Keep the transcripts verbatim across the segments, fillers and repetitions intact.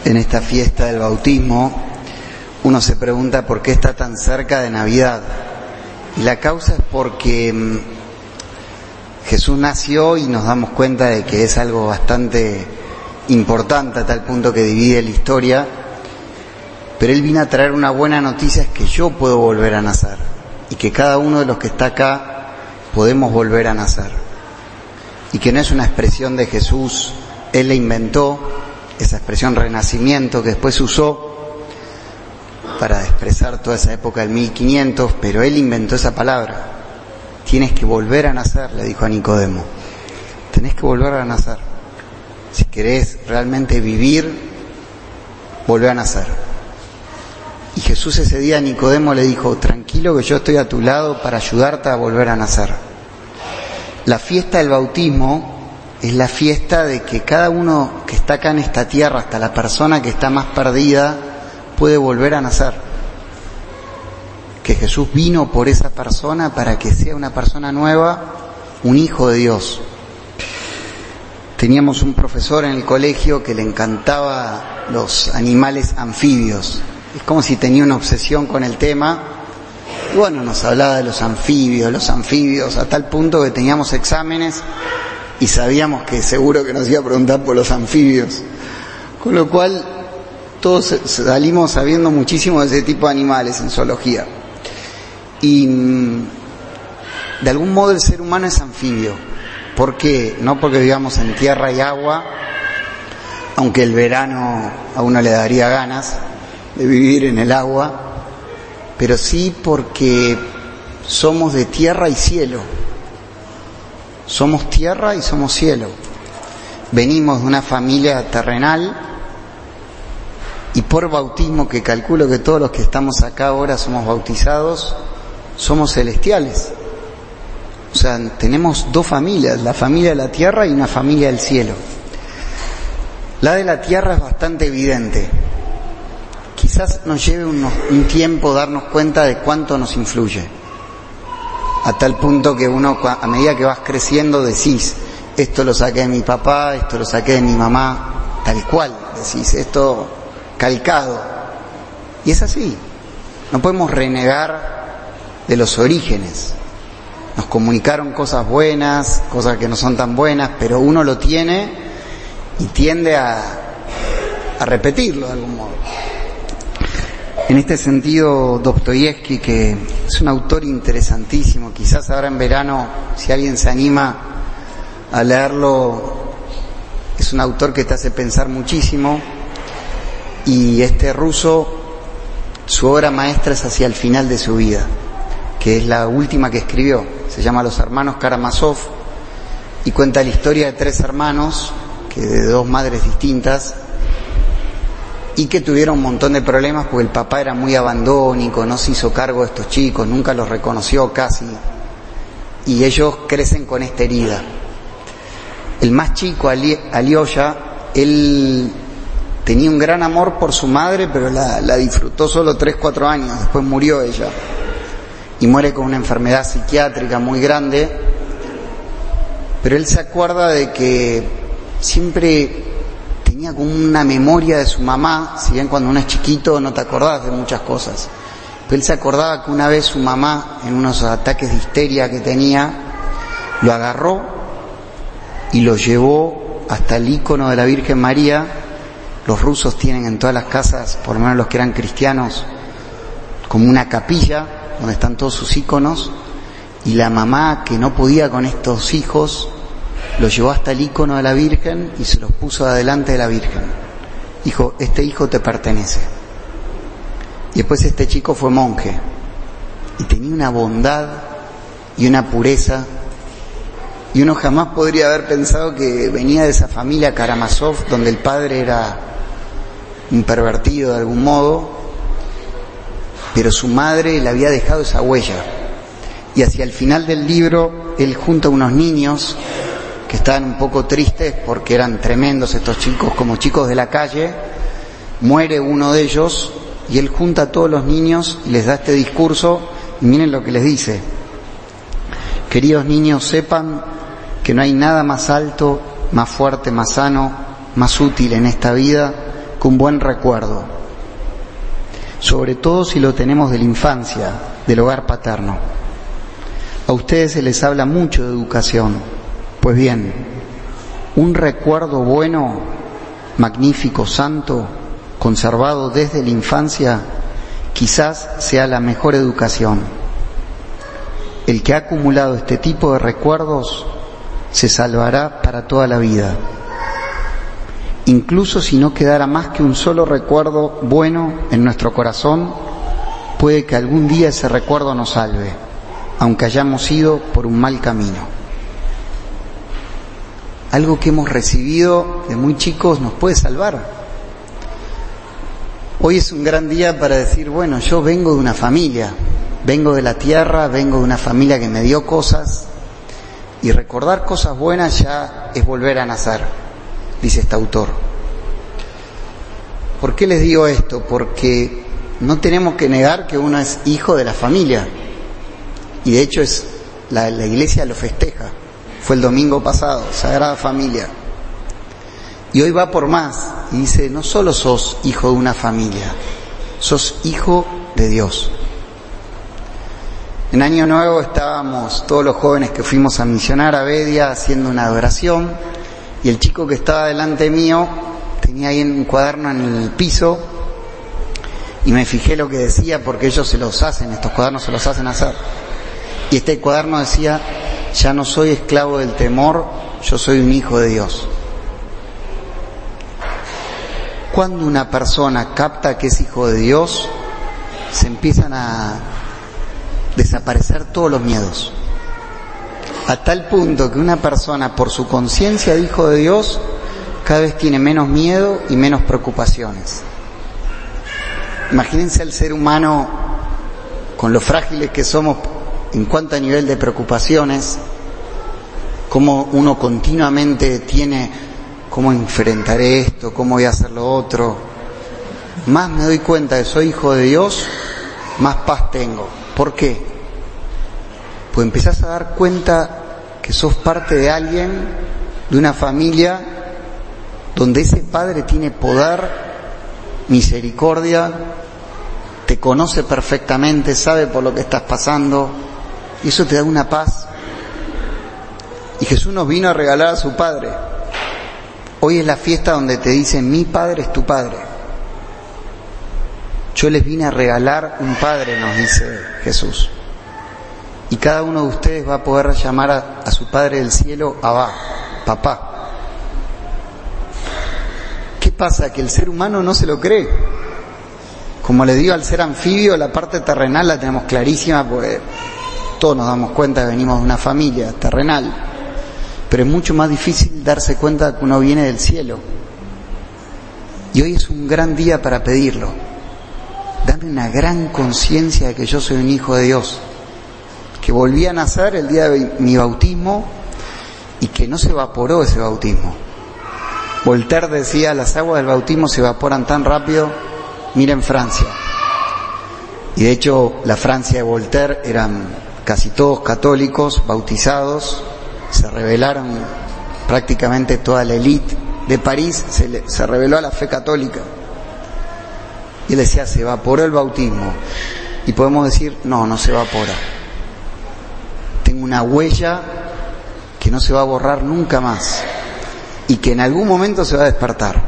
en esta fiesta del bautismo, uno se pregunta por qué está tan cerca de Navidad. Y la causa es porque mmm, Jesús nació y nos damos cuenta de que es algo bastante importante a tal punto que divide la historia. Pero Él vino a traer una buena noticia, es que yo puedo volver a nacer. Y que cada uno de los que está acá podemos volver a nacer. Y que no es una expresión de Jesús, Él la inventó, esa expresión renacimiento que después usó para expresar toda esa época del mil quinientos, pero Él inventó esa palabra. Tienes que volver a nacer, le dijo a Nicodemo. Tenés que volver a nacer. Si querés realmente vivir, volver a nacer. Y Jesús ese día a Nicodemo le dijo, tranquilo que yo estoy a tu lado para ayudarte a volver a nacer. La fiesta del bautismo es la fiesta de que cada uno que está acá en esta tierra, hasta la persona que está más perdida, puede volver a nacer. Que Jesús vino por esa persona para que sea una persona nueva, un hijo de Dios. Teníamos un profesor en el colegio que le encantaba los animales anfibios. Es como si tenía una obsesión con el tema. Y bueno, nos hablaba de los anfibios, los anfibios, a tal punto que teníamos exámenes y sabíamos que seguro que nos iba a preguntar por los anfibios. Con lo cual, todos salimos sabiendo muchísimo de ese tipo de animales en zoología. Y de algún modo el ser humano es anfibio. ¿Por qué? No porque vivamos en tierra y agua, aunque el verano a uno le daría ganas de vivir en el agua, pero sí porque somos de tierra y cielo. Somos tierra y somos cielo. Venimos de una familia terrenal y por bautismo, que calculo que todos los que estamos acá ahora somos bautizados, somos celestiales. O sea, tenemos dos familias, la familia de la tierra y una familia del cielo. La de la tierra es bastante evidente. Quizás nos lleve unos, un tiempo darnos cuenta de cuánto nos influye. A tal punto que uno, a medida que vas creciendo, decís, esto lo saqué de mi papá, esto lo saqué de mi mamá, tal cual, decís, esto calcado. Y es así. No podemos renegar de los orígenes. Nos comunicaron cosas buenas, cosas que no son tan buenas, pero uno lo tiene y tiende a, a repetirlo de algún modo. En este sentido, Dostoyevsky, que es un autor interesantísimo, quizás ahora en verano, si alguien se anima a leerlo, es un autor que te hace pensar muchísimo, y este ruso, su obra maestra es hacia el final de su vida, que es la última que escribió, se llama Los hermanos Karamazov, y cuenta la historia de tres hermanos, que de dos madres distintas, y que tuvieron un montón de problemas porque el papá era muy abandónico, no se hizo cargo de estos chicos, nunca los reconoció casi, y ellos crecen con esta herida. El más chico, Alyosha, él tenía un gran amor por su madre, pero la, la disfrutó solo tres, cuatro años, después murió ella, y muere con una enfermedad psiquiátrica muy grande, pero él se acuerda de que siempre tenía como una memoria de su mamá, si bien cuando uno es chiquito no te acordás de muchas cosas, pero él se acordaba que una vez su mamá, en unos ataques de histeria que tenía, lo agarró y lo llevó hasta el ícono de la Virgen María. Los rusos tienen en todas las casas, por lo menos los que eran cristianos, como una capilla donde están todos sus íconos, y la mamá, que no podía con estos hijos, lo llevó hasta el ícono de la Virgen y se los puso adelante de la Virgen. Dijo, este hijo te pertenece. Y después este chico fue monje y tenía una bondad y una pureza, y uno jamás podría haber pensado que venía de esa familia Karamazov, donde el padre era un pervertido de algún modo, pero su madre le había dejado esa huella. Y hacia el final del libro él junta a unos niños que estaban un poco tristes porque eran tremendos estos chicos, como chicos de la calle. Muere uno de ellos y él junta a todos los niños y les da este discurso, y miren lo que les dice: queridos niños, sepan que no hay nada más alto, más fuerte, más sano, más útil en esta vida que un buen recuerdo, sobre todo si lo tenemos de la infancia, del hogar paterno. A ustedes se les habla mucho de educación. Pues bien, un recuerdo bueno, magnífico, santo, conservado desde la infancia, quizás sea la mejor educación. El que ha acumulado este tipo de recuerdos se salvará para toda la vida. Incluso si no quedara más que un solo recuerdo bueno en nuestro corazón, puede que algún día ese recuerdo nos salve, aunque hayamos ido por un mal camino. Algo que hemos recibido de muy chicos nos puede salvar. Hoy es un gran día para decir, bueno, yo vengo de una familia, vengo de la tierra, vengo de una familia que me dio cosas, y recordar cosas buenas ya es volver a nacer, dice este autor. ¿Por qué les digo esto? Porque no tenemos que negar que uno es hijo de la familia, y de hecho es la, la iglesia lo festeja. Fue el domingo pasado, Sagrada Familia. Y hoy va por más, y dice, no solo sos hijo de una familia, sos hijo de Dios. En Año Nuevo estábamos todos los jóvenes que fuimos a misionar a Bedia haciendo una adoración, y el chico que estaba delante mío tenía ahí un cuaderno en el piso, y me fijé lo que decía, porque ellos se los hacen, estos cuadernos se los hacen hacer. Y este cuaderno decía, ya no soy esclavo del temor, yo soy un hijo de Dios. Cuando una persona capta que es hijo de Dios, se empiezan a desaparecer todos los miedos. A tal punto que una persona, por su conciencia de hijo de Dios, cada vez tiene menos miedo y menos preocupaciones. Imagínense al ser humano, con lo frágiles que somos en cuanto a nivel de preocupaciones, cómo uno continuamente tiene, cómo enfrentaré esto, cómo voy a hacer lo otro. Más me doy cuenta de que soy hijo de Dios, más paz tengo. ¿Por qué? Pues empezás a dar cuenta que sos parte de alguien, de una familia, donde ese Padre tiene poder, misericordia, te conoce perfectamente, sabe por lo que estás pasando, y eso te da una paz. Y Jesús nos vino a regalar a su Padre. Hoy es la fiesta donde te dicen, mi Padre es tu Padre. Yo les vine a regalar un Padre, nos dice Jesús. Y cada uno de ustedes va a poder llamar a, a su Padre del cielo, Abba, papá. ¿Qué pasa? Que el ser humano no se lo cree. Como le digo, al ser anfibio, la parte terrenal la tenemos clarísima, porque todos nos damos cuenta que venimos de una familia terrenal, pero es mucho más difícil darse cuenta de que uno viene del cielo. Y hoy es un gran día para pedirlo. Dame una gran conciencia de que yo soy un hijo de Dios, que volví a nacer el día de mi bautismo y que no se evaporó ese bautismo. Voltaire decía, las aguas del bautismo se evaporan tan rápido, miren Francia. Y de hecho la Francia de Voltaire eran casi todos católicos, bautizados, se rebelaron prácticamente toda la élite de París, se, le, se rebeló a la fe católica. Y él decía, se evaporó el bautismo. Y podemos decir, no, no se evapora. Tengo una huella que no se va a borrar nunca más y que en algún momento se va a despertar.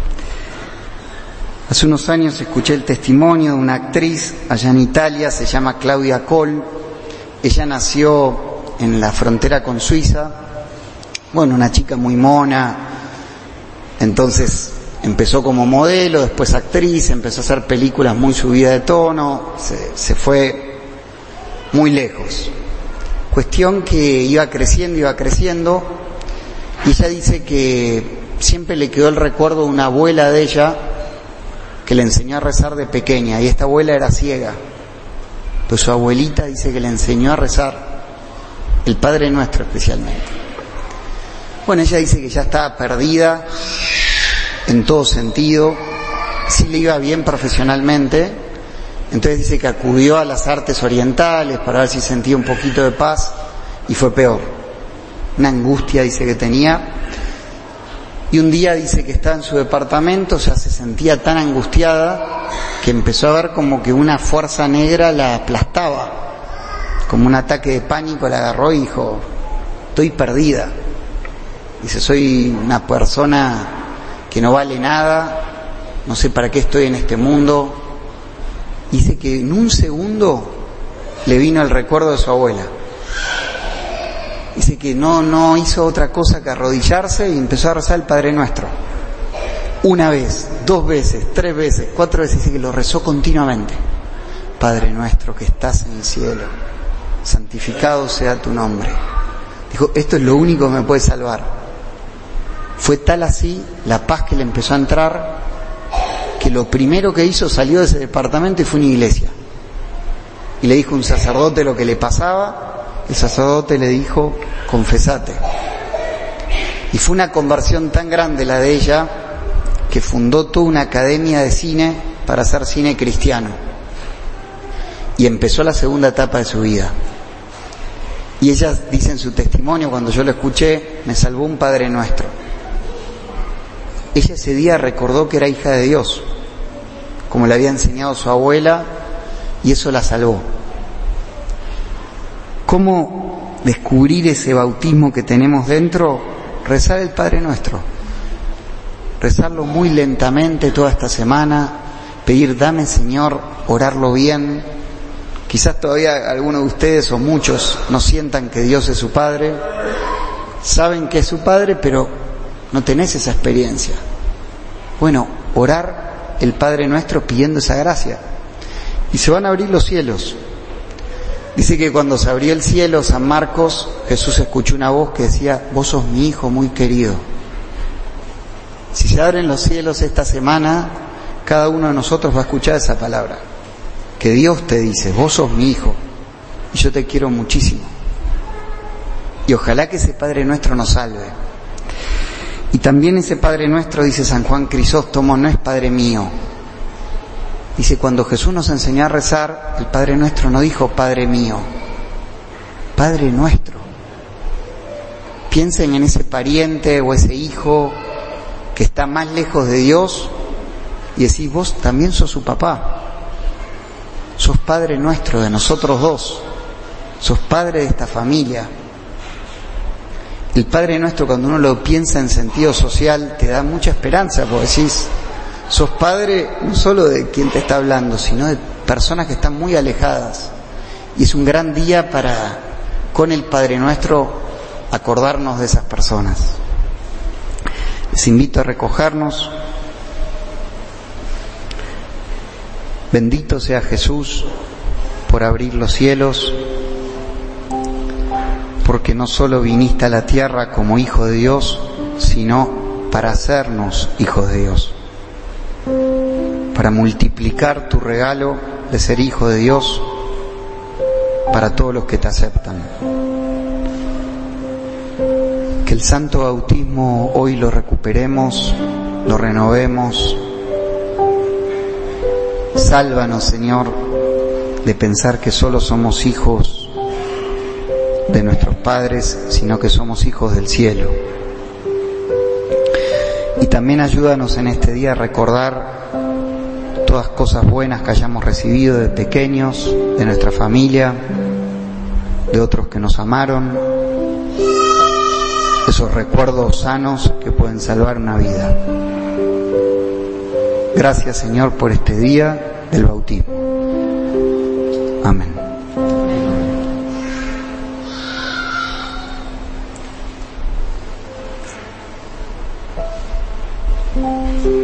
Hace unos años escuché el testimonio de una actriz allá en Italia, se llama Claudia Coll. Ella nació en la frontera con Suiza, bueno, una chica muy mona, entonces empezó como modelo, después actriz, empezó a hacer películas muy subidas de tono, se, se fue muy lejos. Cuestión que iba creciendo, iba creciendo, y ella dice que siempre le quedó el recuerdo de una abuela de ella que le enseñó a rezar de pequeña, y esta abuela era ciega. Pues su abuelita dice que le enseñó a rezar, el Padre Nuestro especialmente. Bueno, ella dice que ya estaba perdida en todo sentido, sí le iba bien profesionalmente, entonces dice que acudió a las artes orientales para ver si sentía un poquito de paz, y fue peor. Una angustia dice que tenía, Y un día dice que estaba en su departamento, ya se sentía tan angustiada que empezó a ver como que una fuerza negra la aplastaba, como un ataque de pánico. La agarró y dijo: estoy perdida. Dice: soy una persona que no vale nada, no sé para qué estoy en este mundo. Dice que en un segundo le vino el recuerdo de su abuela. Dice que no, no hizo otra cosa que arrodillarse y empezó a rezar el Padre Nuestro. Una vez, dos veces, tres veces, cuatro veces. Dice que lo rezó continuamente. Padre Nuestro que estás en el cielo, santificado sea tu nombre. Dijo: esto es lo único que me puede salvar. Fue tal así la paz que le empezó a entrar, que lo primero que hizo, salió de ese departamento y fue a una iglesia. Y le dijo a un sacerdote lo que le pasaba. El sacerdote le dijo: confesate. Y fue una conversión tan grande la de ella, que fundó toda una academia de cine para hacer cine cristiano. Y empezó la segunda etapa de su vida. Y ella dice en su testimonio, cuando yo lo escuché: me salvó un Padre Nuestro. Ella ese día recordó que era hija de Dios, como le había enseñado su abuela, y eso la salvó. ¿Cómo descubrir ese bautismo que tenemos dentro? Rezar el Padre Nuestro. Rezarlo muy lentamente toda esta semana. Pedir: dame, Señor, orarlo bien. Quizás todavía algunos de ustedes o muchos no sientan que Dios es su Padre. Saben que es su Padre, pero no tenés esa experiencia. Bueno, orar el Padre Nuestro pidiendo esa gracia. Y se van a abrir los cielos. Dice que cuando se abrió el cielo, San Marcos, Jesús escuchó una voz que decía: vos sos mi hijo muy querido. Si se abren los cielos esta semana, cada uno de nosotros va a escuchar esa palabra. Que Dios te dice: vos sos mi hijo y yo te quiero muchísimo. Y ojalá que ese Padre Nuestro nos salve. Y también ese Padre Nuestro, dice San Juan Crisóstomo, no es Padre mío. Dice: cuando Jesús nos enseñó a rezar, el Padre Nuestro no dijo Padre mío, Padre Nuestro. Piensen en ese pariente o ese hijo que está más lejos de Dios y decís: vos también sos su papá, sos Padre Nuestro de nosotros dos, sos padre de esta familia. El Padre Nuestro, cuando uno lo piensa en sentido social, te da mucha esperanza, porque decís: sos padre no solo de quien te está hablando, sino de personas que están muy alejadas. Y es un gran día para, con el Padre Nuestro, acordarnos de esas personas. Les invito a recogernos. Bendito sea Jesús por abrir los cielos, porque no solo viniste a la tierra como Hijo de Dios, sino para hacernos hijos de Dios, para multiplicar tu regalo de ser hijo de Dios para todos los que te aceptan. Que el santo bautismo hoy lo recuperemos, lo renovemos. Sálvanos, Señor, de pensar que solo somos hijos de nuestros padres, sino que somos hijos del cielo. Y también ayúdanos en este día a recordar todas cosas buenas que hayamos recibido de pequeños, de nuestra familia, de otros que nos amaron, esos recuerdos sanos que pueden salvar una vida. Gracias, Señor, por este día del bautismo. Amén. Thank you.